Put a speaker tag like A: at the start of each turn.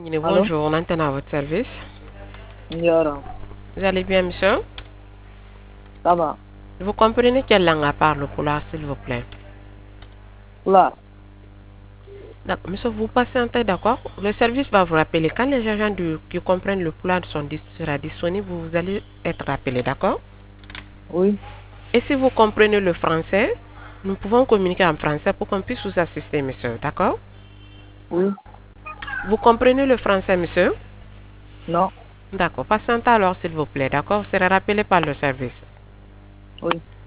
A: Allô?
B: Bonjour, on entend à votre service.
A: Yoro.
B: Vous allez bien, monsieur?
A: Ça va.
B: Vous comprenez quelle langue à parle pour là, s'il vous plaît?
A: Là.
B: D'accord, monsieur, vous patientez, d'accord? Le service va vous rappeler. Quand les agents qui comprennent le plan sera disponible, vous allez être rappelé, d'accord?
A: Oui.
B: Et si vous comprenez le français, nous pouvons communiquer en français pour qu'on puisse vous assister, monsieur, d'accord?
A: Oui.
B: Vous comprenez le français, monsieur?
A: Non.
B: D'accord, patientez alors, s'il vous plaît, d'accord? Vous serez rappelé par le service.
A: Oui.